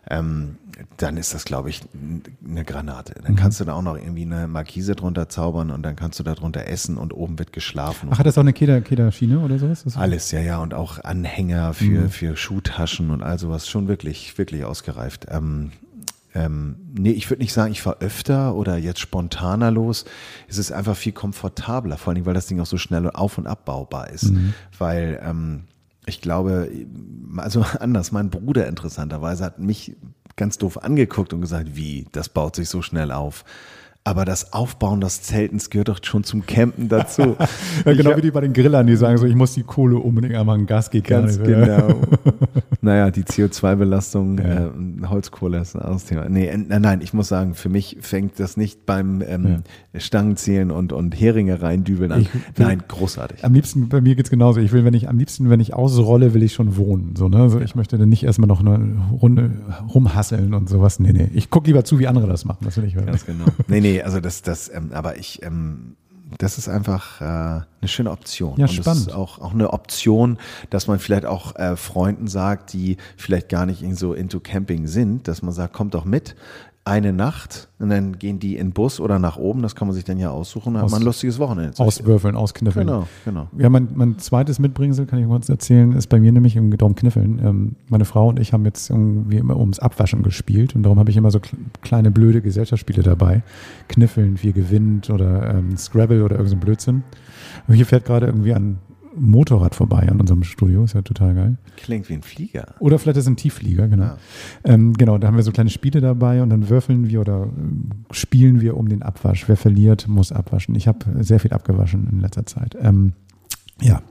ähm, dann ist das, glaube ich, eine Granate. Dann kannst du da auch noch irgendwie eine Markise drunter zaubern und dann kannst du da drunter essen und oben wird geschlafen. Ach, hat das auch eine Keder, Kederschiene oder sowas? Das Alles, ja, ja. Und auch Anhänger für, mhm. für Schuhtaschen und all sowas. Schon wirklich, wirklich ausgereift. Ähm, ähm, nee, ich würde nicht sagen, ich fahre öfter oder jetzt spontaner los. Es ist einfach viel komfortabler, vor allem, weil das Ding auch so schnell auf- und abbaubar ist. Mhm. Weil ähm, ich glaube, also anders, mein Bruder interessanterweise hat mich ganz doof angeguckt und gesagt, wie, das baut sich so schnell auf. Aber das Aufbauen des Zeltens gehört doch schon zum Campen dazu. Ja, genau hab, wie die bei den Grillern, die sagen so, ich muss die Kohle unbedingt einmal ein Gas geben. Ganz genau. Naja, die C O zwei Belastung, ja. äh, Holzkohle ist ein anderes Thema. Nee, nein, nein, ich muss sagen, für mich fängt das nicht beim ähm, ja. Stangenzielen und, und Heringe reindübeln an. Ich, nein, großartig. Am liebsten, bei mir geht's genauso. Ich will, wenn ich, am liebsten, wenn ich ausrolle, will ich schon wohnen. So, ne? Also ja. Ich möchte dann nicht erstmal noch eine Runde rumhasseln und sowas. Nee, nee. Ich gucke lieber zu, wie andere das machen. Das will ich hören. Ganz genau. Nee, nee, also das, das, ähm, aber ich, ähm, das ist einfach äh, eine schöne Option. Ja, und spannend. Das ist auch, auch eine Option, dass man vielleicht auch äh, Freunden sagt, die vielleicht gar nicht so into Camping sind, dass man sagt, kommt doch mit, eine Nacht und dann gehen die in den Bus oder nach oben, das kann man sich dann ja aussuchen, dann Aus, hat man ein lustiges Wochenende. Auswürfeln, auskniffeln. Genau, genau. Ja, mein, mein zweites Mitbringsel, kann ich kurz erzählen, ist bei mir nämlich im darum Kniffeln. Ähm, meine Frau und ich haben jetzt irgendwie immer ums Abwaschen gespielt und darum habe ich immer so kleine blöde Gesellschaftsspiele dabei. Kniffeln, wie gewinnt oder ähm, Scrabble oder irgend so ein Blödsinn. Und hier fährt gerade irgendwie ein Motorrad vorbei an unserem Studio, ist ja total geil. Klingt wie ein Flieger. Oder vielleicht ist es ein Tiefflieger, genau. Ja. Ähm, genau, da haben wir so kleine Spiele dabei und dann würfeln wir oder äh, spielen wir um den Abwasch. Wer verliert, muss abwaschen. Ich habe sehr viel abgewaschen in letzter Zeit. Ähm, ja.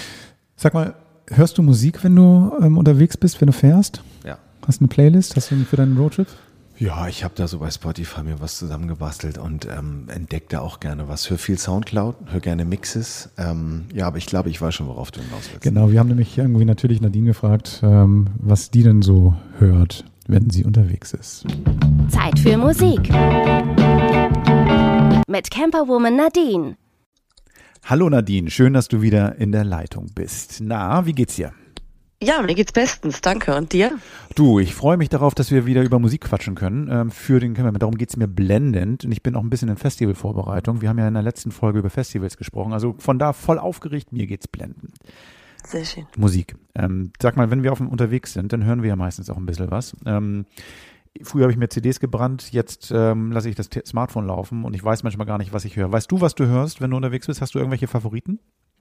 Sag mal, hörst du Musik, wenn du ähm, unterwegs bist, wenn du fährst? Ja. Hast du eine Playlist? Hast du für deinen Roadtrip? Ja, ich habe da so bei Spotify mir was zusammengebastelt und ähm, entdecke da auch gerne was. Hör viel Soundcloud, hör gerne Mixes. Ähm, ja, aber ich glaube, ich weiß schon, worauf du hinaus willst. Genau, wir haben nämlich irgendwie natürlich Nadine gefragt, ähm, was die denn so hört, wenn sie unterwegs ist. Zeit für Musik. Mit Camperwoman Nadine. Hallo Nadine, schön, dass du wieder in der Leitung bist. Na, wie geht's dir? Ja, mir geht's bestens, danke. Und dir? Du, ich freue mich darauf, dass wir wieder über Musik quatschen können. Ähm, für den Cameraman. Darum geht's mir blendend. Und ich bin auch ein bisschen in Festivalvorbereitung. Wir haben ja in der letzten Folge über Festivals gesprochen. Also von da voll aufgeregt, mir geht's blendend. Sehr schön. Musik. Ähm, sag mal, wenn wir auf dem unterwegs sind, dann hören wir ja meistens auch ein bisschen was. Ähm, früher habe ich mir C Ds gebrannt, jetzt ähm, lasse ich das T- Smartphone laufen und ich weiß manchmal gar nicht, was ich höre. Weißt du, was du hörst, wenn du unterwegs bist? Hast du irgendwelche Favoriten?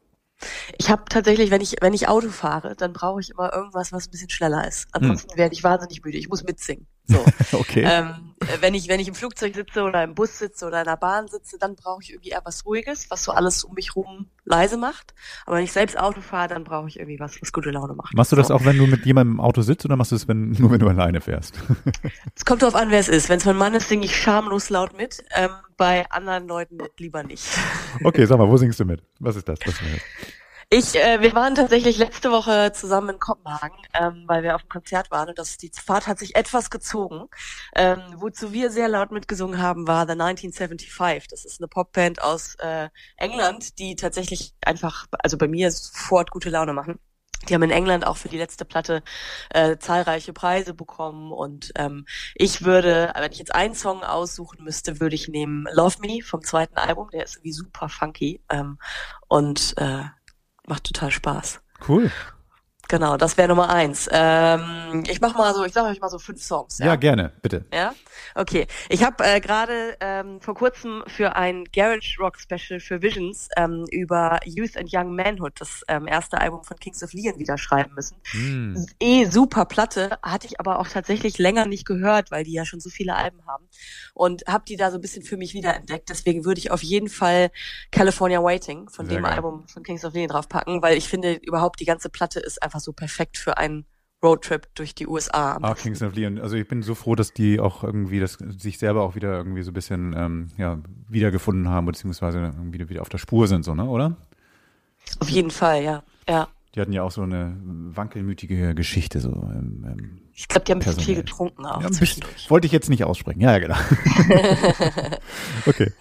Ich habe tatsächlich, wenn ich wenn ich Auto fahre, dann brauche ich immer irgendwas, was ein bisschen schneller ist. Ansonsten hm. werde ich wahnsinnig müde. Ich muss mitsingen. So. Okay. Ähm, wenn ich wenn ich im Flugzeug sitze oder im Bus sitze oder in der Bahn sitze, dann brauche ich irgendwie eher was Ruhiges, was so alles um mich rum leise macht. Aber wenn ich selbst Auto fahre, dann brauche ich irgendwie was, was gute Laune macht. Machst du das so. auch, wenn du mit jemandem im Auto sitzt oder machst du das wenn, nur, wenn du alleine fährst? Es kommt darauf an, wer es ist. Wenn es mein Mann ist, singe ich schamlos laut mit. Ähm, bei anderen Leuten lieber nicht. Okay, sag mal, wo singst du mit? Was ist das? Was ist das? Ich, äh, wir waren tatsächlich letzte Woche zusammen in Kopenhagen, ähm, weil wir auf dem Konzert waren und das, die Fahrt hat sich etwas gezogen. Ähm, wozu wir sehr laut mitgesungen haben, war The neunzehnhundertfünfundsiebzig. Das ist eine Popband aus äh, England, die tatsächlich einfach, also bei mir sofort gute Laune machen. Die haben in England auch für die letzte Platte äh, zahlreiche Preise bekommen und ähm, ich würde, wenn ich jetzt einen Song aussuchen müsste, würde ich nehmen Love Me vom zweiten Album. Der ist irgendwie super funky ähm, und äh, macht total Spaß. Cool. Genau, das wäre Nummer eins. Ähm, ich mach mal so, ich sage euch mal so fünf Songs. Ja, ja gerne, bitte. Ja, okay. Ich habe äh, gerade ähm, vor kurzem für ein Garage Rock Special für Visions ähm, über Youth and Young Manhood, das ähm, erste Album von Kings of Leon, wieder schreiben müssen. Mm. Eh super Platte, hatte ich aber auch tatsächlich länger nicht gehört, weil die ja schon so viele Alben haben und habe die da so ein bisschen für mich wiederentdeckt. Deswegen würde ich auf jeden Fall California Waiting von Sehr dem geil. Album von Kings of Leon draufpacken, weil ich finde überhaupt die ganze Platte ist einfach so perfekt für einen Roadtrip durch die U S A. Ah, Kings of Leon. Also ich bin so froh, dass die auch irgendwie das sich selber auch wieder irgendwie so ein bisschen ähm, ja, wiedergefunden haben, beziehungsweise irgendwie wieder auf der Spur sind, so, ne, oder? Auf jeden Fall, ja. Ja. Die hatten ja auch so eine wankelmütige Geschichte, so. Ähm, ähm, ich glaube, die haben ein bisschen viel getrunken auch. Ja, bisschen, wollte ich jetzt nicht aussprechen. Ja, ja, genau. Okay. Ja.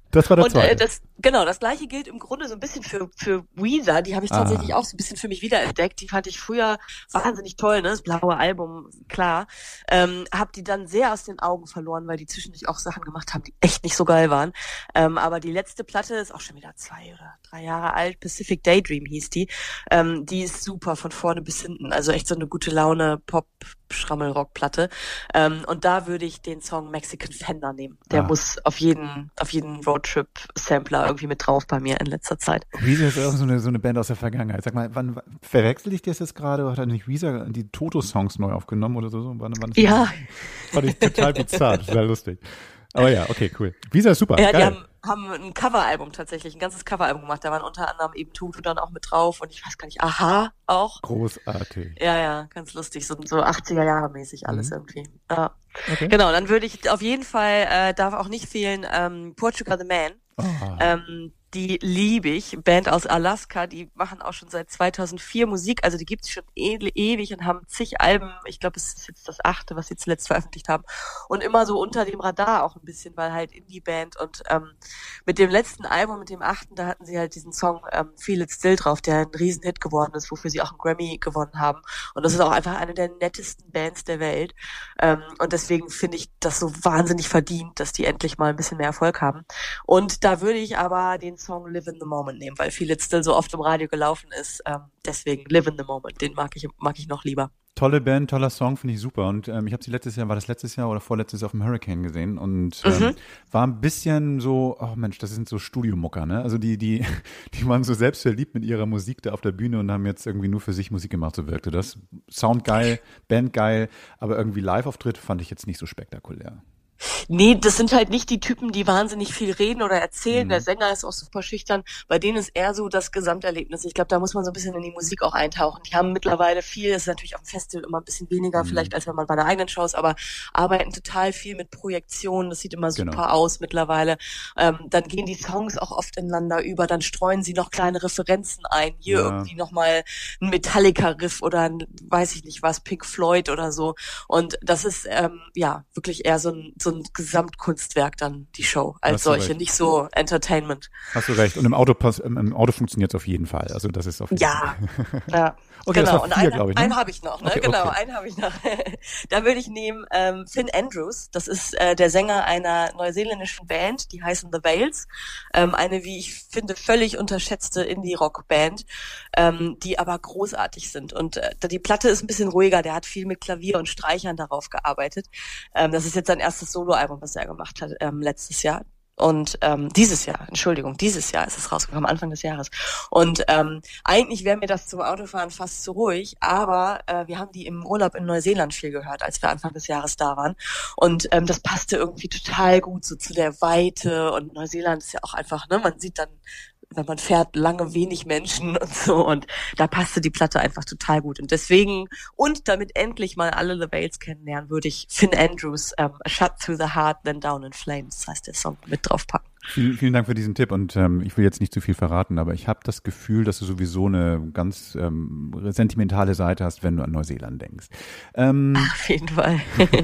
Das war der Und zweite. äh, das, genau, das gleiche gilt im Grunde so ein bisschen für, für Weezer. Die habe ich tatsächlich Ah. auch so ein bisschen für mich wiederentdeckt. Die fand ich früher wahnsinnig toll, ne? Das blaue Album, klar. Ähm, hab die dann sehr aus den Augen verloren, weil die zwischendurch auch Sachen gemacht haben, die echt nicht so geil waren. Ähm, aber die letzte Platte ist auch schon wieder zwei oder drei Jahre alt. Pacific Daydream hieß die. Ähm, die ist super von vorne bis hinten. Also echt so eine gute Laune Pop-Schrammelrock-Platte. Ähm, und da würde ich den Song Mexican Fender nehmen. Der Ah. muss auf jeden, auf jeden Roadtrip-Sampler irgendwie mit drauf bei mir in letzter Zeit. Weezer ist auch so eine, so eine Band aus der Vergangenheit. Sag mal, wann verwechsel ich das jetzt gerade? Oder hat nicht Weezer die Toto-Songs neu aufgenommen oder so? Wann, wann ist Ja. Das? Fand ich total bizarr, total lustig. Aber ja, okay, cool. Weezer ist super, Ja, die geil. haben, haben ein Coveralbum tatsächlich, ein ganzes Coveralbum gemacht. Da waren unter anderem eben Tutu dann auch mit drauf und ich weiß gar nicht, Aha auch. Großartig. Ja, ja, ganz lustig, so, so achtziger Jahre mäßig alles Mhm. irgendwie. Ja. Okay. Genau, dann würde ich auf jeden Fall, äh, darf auch nicht fehlen, ähm, Portugal the Man. Oh. Ähm, die liebe ich, Band aus Alaska, die machen auch schon seit zweitausendvier Musik, also die gibt's schon e ewig und haben zig Alben, ich glaube, es ist jetzt das achte, was sie zuletzt veröffentlicht haben und immer so unter dem Radar auch ein bisschen, weil halt Indie-Band und ähm, mit dem letzten Album, mit dem achten, da hatten sie halt diesen Song ähm, Feel It Still drauf, der ein Riesenhit geworden ist, wofür sie auch einen Grammy gewonnen haben und das ist auch einfach eine der nettesten Bands der Welt ähm, und deswegen finde ich das so wahnsinnig verdient, dass die endlich mal ein bisschen mehr Erfolg haben und da würde ich aber den Song Live in the Moment nehmen, weil Feel It Still so oft im Radio gelaufen ist. Ähm, deswegen Live in the Moment, den mag ich mag ich noch lieber. Tolle Band, toller Song, finde ich super. Und ähm, ich habe sie letztes Jahr, war das letztes Jahr oder vorletztes Jahr auf dem Hurricane gesehen und ähm, Mhm. war ein bisschen so, oh Mensch, das sind so Studiomucker, ne? Also die, die, die waren so selbstverliebt mit ihrer Musik da auf der Bühne und haben jetzt irgendwie nur für sich Musik gemacht, so wirkte das. Sound geil, Band geil, aber irgendwie Live-Auftritt fand ich jetzt nicht so spektakulär. Nee, das sind halt nicht die Typen, die wahnsinnig viel reden oder erzählen. Mhm. Der Sänger ist auch super schüchtern. Bei denen ist eher so das Gesamterlebnis. Ich glaube, da muss man so ein bisschen in die Musik auch eintauchen. Die haben mittlerweile viel, das ist natürlich auf dem Festival immer ein bisschen weniger, Mhm. vielleicht als wenn man bei der eigenen Show ist, aber arbeiten total viel mit Projektionen. Das sieht immer super Genau. aus mittlerweile. Ähm, dann gehen die Songs auch oft ineinander über. Dann streuen sie noch kleine Referenzen ein. Hier Ja. irgendwie nochmal ein Metallica-Riff oder ein, weiß ich nicht was, Pink Floyd oder so. Und das ist, ähm, ja, wirklich eher so ein, so ein Gesamtkunstwerk dann, die Show als Hast du solche, recht. nicht so Entertainment. Hast du recht. Und im Auto, pass, im, im Auto funktioniert es auf jeden Fall. Also das ist auf jeden Ja, Fall. ja. Okay, das genau. war Und vier, einen, glaube ich, ne? einen habe ich noch, ne? Okay, genau, okay. einen habe ich noch. Da würde ich nehmen ähm, Finn Andrews. Das ist äh, der Sänger einer neuseeländischen Band, die heißen The Veils. Ähm, eine, wie ich finde, völlig unterschätzte Indie-Rock-Band, ähm, die aber großartig sind. Und äh, die Platte ist ein bisschen ruhiger. Der hat viel mit Klavier und Streichern darauf gearbeitet. Ähm, das ist jetzt sein erstes Soloalbum, was er gemacht hat ähm, letztes Jahr. Und ähm, dieses Jahr, Entschuldigung, dieses Jahr ist es rausgekommen, Anfang des Jahres. Und ähm, eigentlich wäre mir das zum Autofahren fast zu ruhig, aber äh, wir haben die im Urlaub in Neuseeland viel gehört, als wir Anfang des Jahres da waren. Und ähm, das passte irgendwie total gut so zu der Weite. Und Neuseeland ist ja auch einfach, ne, man sieht dann, wenn man fährt, lange wenig Menschen und so. Und da passte die Platte einfach total gut. Und deswegen, und damit endlich mal alle The Veils kennenlernen, würde ich Finn Andrews ähm, A Shot Through the Heart, Then Down in Flames, das heißt der Song, mit draufpacken. Vielen, vielen Dank für diesen Tipp und ähm, ich will jetzt nicht zu viel verraten, aber ich habe das Gefühl, dass du sowieso eine ganz ähm, sentimentale Seite hast, wenn du an Neuseeland denkst. Ähm, Auf jeden Fall.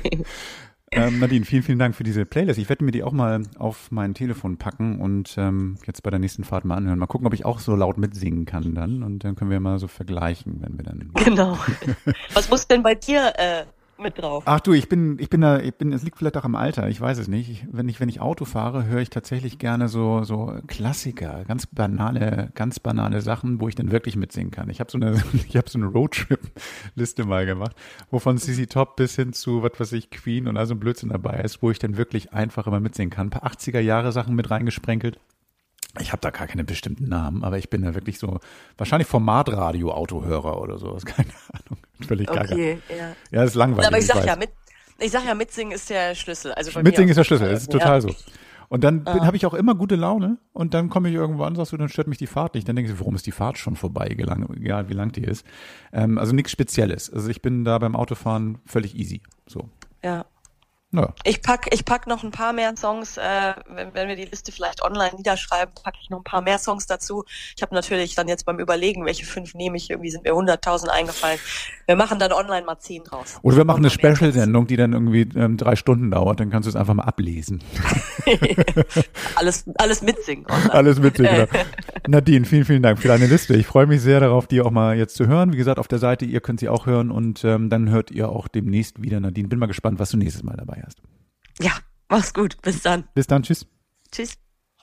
ähm, Nadine, vielen, vielen Dank für diese Playlist. Ich werde mir die auch mal auf mein Telefon packen und ähm, jetzt bei der nächsten Fahrt mal anhören. Mal gucken, ob ich auch so laut mitsingen kann dann und dann können wir mal so vergleichen, wenn wir dann... Genau. Was muss denn bei dir äh, mit drauf? Ach du, ich bin, ich bin da, ich bin, es liegt vielleicht auch am Alter, ich weiß es nicht. Ich, wenn ich, wenn ich Auto fahre, höre ich tatsächlich gerne so, so Klassiker, ganz banale, ganz banale Sachen, wo ich dann wirklich mitsingen kann. Ich habe so eine, ich habe so eine Roadtrip-Liste mal gemacht, wo von C C Top bis hin zu, was weiß ich, Queen und also ein Blödsinn dabei ist, wo ich dann wirklich einfach immer mitsingen kann. Ein paar achtziger Jahre Sachen mit reingesprenkelt. Ich habe da gar keine bestimmten Namen, aber ich bin da wirklich so, wahrscheinlich Formatradio-Autohörer oder sowas, keine Ahnung. Völlig gaga. Okay, ja. Ja, das ist langweilig. Aber ich sag weiß. ja, mit, ich sag ja, mitsingen ist der Schlüssel. Also bei Mitsingen mir ist der Schlüssel, das ist total ja. so. Und dann Ah. habe ich auch immer gute Laune und dann komme ich irgendwo an, sagst du, dann stört mich die Fahrt nicht. Dann denke ich, warum ist die Fahrt schon vorbei, egal wie lang die ist. Ähm, also nichts Spezielles. Also ich bin da beim Autofahren völlig easy. So. Ja. Ja. Ich pack, ich pack noch ein paar mehr Songs, äh, wenn, wenn wir die Liste vielleicht online niederschreiben, packe ich noch ein paar mehr Songs dazu. Ich habe natürlich dann jetzt beim Überlegen, welche fünf nehme ich, irgendwie sind mir hunderttausend eingefallen. Wir machen dann online mal zehn draus. Oder wir machen eine Special-Sendung, die dann irgendwie ähm, drei Stunden dauert, dann kannst du es einfach mal ablesen. alles, alles mitsingen. Online. Alles mitsingen, genau. Nadine, vielen, vielen Dank für deine Liste. Ich freue mich sehr darauf, die auch mal jetzt zu hören. Wie gesagt, auf der Seite, ihr könnt sie auch hören und ähm, dann hört ihr auch demnächst wieder Nadine. Bin mal gespannt, was du nächstes Mal dabei hast. Ja, mach's gut. Bis dann. Bis dann. Tschüss. Tschüss.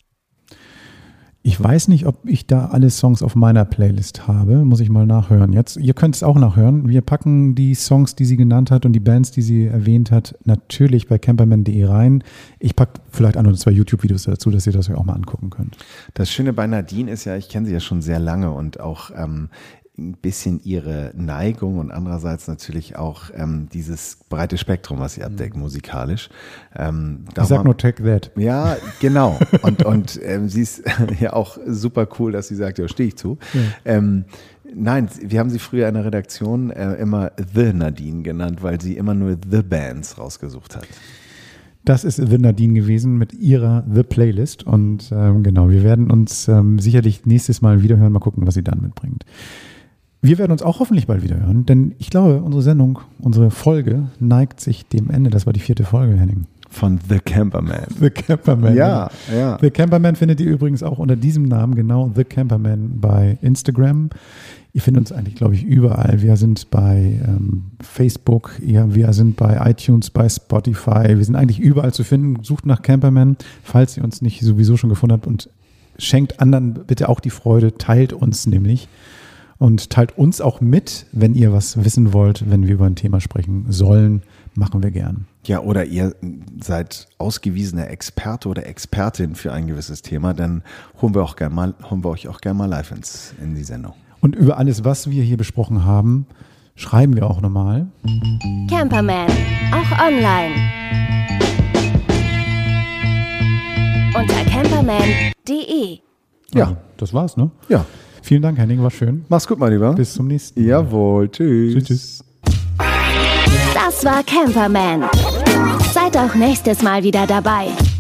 Ich weiß nicht, ob ich da alle Songs auf meiner Playlist habe. Muss ich mal nachhören jetzt. Ihr könnt es auch nachhören. Wir packen die Songs, die sie genannt hat und die Bands, die sie erwähnt hat, natürlich bei camperman punkt de rein. Ich packe vielleicht ein oder zwei YouTube-Videos dazu, dass ihr das euch auch mal angucken könnt. Das Schöne bei Nadine ist ja, ich kenne sie ja schon sehr lange und auch ähm, ein bisschen ihre Neigung und andererseits natürlich auch ähm, dieses breite Spektrum, was sie abdeckt, musikalisch. Ähm, ich sag nur Take That. Ja, genau. Und, und ähm, sie ist ja auch super cool, dass sie sagt, ja, stehe ich zu. Ja. Ähm, nein, wir haben sie früher in der Redaktion äh, immer The Nadine genannt, weil sie immer nur The Bands rausgesucht hat. Das ist The Nadine gewesen mit ihrer The Playlist und ähm, genau, wir werden uns ähm, sicherlich nächstes Mal wieder hören, mal gucken, was sie dann mitbringt. Wir werden uns auch hoffentlich bald wieder hören, denn ich glaube, unsere Sendung, unsere Folge neigt sich dem Ende. Das war die vierte Folge, Henning. Von The Camperman. The Camperman. Ja, ja. The Camperman findet ihr übrigens auch unter diesem Namen, genau, The Camperman bei Instagram. Ihr findet uns eigentlich, glaube ich, überall. Wir sind bei ähm, Facebook, ja, wir sind bei iTunes, bei Spotify. Wir sind eigentlich überall zu finden. Sucht nach Camperman, falls ihr uns nicht sowieso schon gefunden habt und schenkt anderen bitte auch die Freude, teilt uns nämlich. Und teilt uns auch mit, wenn ihr was wissen wollt, wenn wir über ein Thema sprechen sollen, machen wir gern. Ja, oder ihr seid ausgewiesener Experte oder Expertin für ein gewisses Thema, dann holen wir, auch gern mal, holen wir euch auch gerne mal live ins, in die Sendung. Und über alles, was wir hier besprochen haben, schreiben wir auch nochmal. Camperman, auch online. Unter camperman punkt de. Ja, das war's, ne? Ja. Vielen Dank, Henning, war schön. Mach's gut, mein Lieber. Bis zum nächsten Mal. Jawohl, tschüss. Tschüss, tschüss. Das war Camperman. Seid auch nächstes Mal wieder dabei.